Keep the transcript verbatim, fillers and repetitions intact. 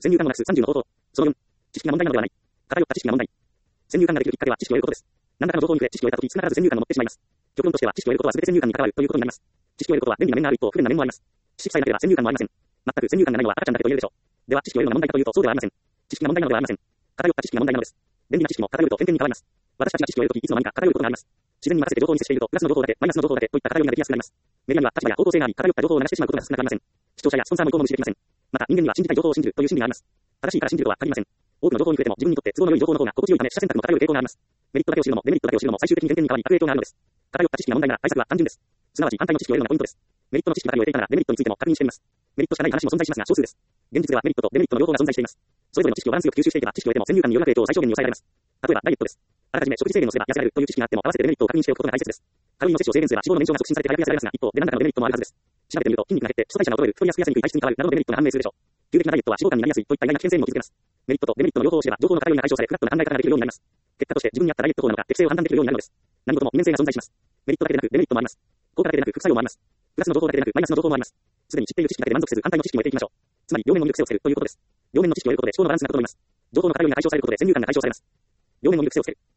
先入観をなくすさんじゅうの方法。そのよん、知識が問題なのではない。偏った知識が問題。先入観ができるきっかけは知識を得ることです。何らかの情報に触れ知識を得たとき、少なからず先入観が持ってしまいます。極論としては知識を得ることは全て先入観に関わるということになります。知識を得ることは便利な面がある一方、不便な面もあります。知識さえなければ先入観もありません。全く先入観がないのは赤ちゃんだけと言えるでしょう。では知識を得るのが問題かというとそうではありません。知識が問題なのではありません。偏った知識が問題なのです。便利な知識も偏ると偏見に変わります。私たちが知識を得るときいつの間にか偏ることがあります。自然に任せて情報に接していると、プラスの情報だけ、マイナスの情報だけといった偏りができやすくなります。メディアには立場や方向性があり、偏った情報を流してしまうことが少なくありません。視聴者やスポンサーも一向も無視できません。また人間には信じたい情報を信じるという心理があります。正しいから信じるとは限りません。多くの情報に触れても自分にとって都合の良い情報の方が心地よいため、取捨選択も偏る傾向があります。メリットだけを知るのもデメリットだけを知るのも最終的に偏見に変わり悪影響があるのです。偏った知識が問題なら対策は単純です。すなわち反対の知識を得るのがポイントです。メリットの知識ばかりを得ていたならデメリットについても確認してみます。メリットしかない話も存在しますが少数です。現実ではメリットとデメリットの両方が存在しています。それぞれの知識をバランスよく吸収していけば知識を得ても先入観による悪影響を最小限に抑えられます。例えばダイエットです。あらかじめ食事制限をすれば痩せられるという知識があっても合わせてデメリットを確認しておくことが大切です。カロリーの摂取を制限すれば脂肪の燃焼が促進されて早く痩せられますが、一方で何らかのデメリットもあるはずです。調べてみると筋肉が減って基礎代謝が衰える、太りやすく痩せにくい体質に変わるなどのデメリットが判明するでしょう。急激なダイエットは脂肪肝になりやすいといった意外な危険性にも気づけます。メリットとデメリットの両方を知れば情報の偏りが解消され、フラットな考え方ができるようになります。結果として自分に合ったダイエット法なのか適性を判断できるようになるのです。何事も二面性が存在します。メリットだけでなくデメリットもあります。効果だけでなく副作用もあります。プラスの情報だけでなくマイナスの情報もあります。すでに知っている知識だけで満足せず反対の知識も得ていきましょう。つまり両面の魅力性をつけるということです。両面の知識を得ることで思考のバランスが整います。情報の偏りが解消されることで先入観が解消されます。両面の魅力性をつける。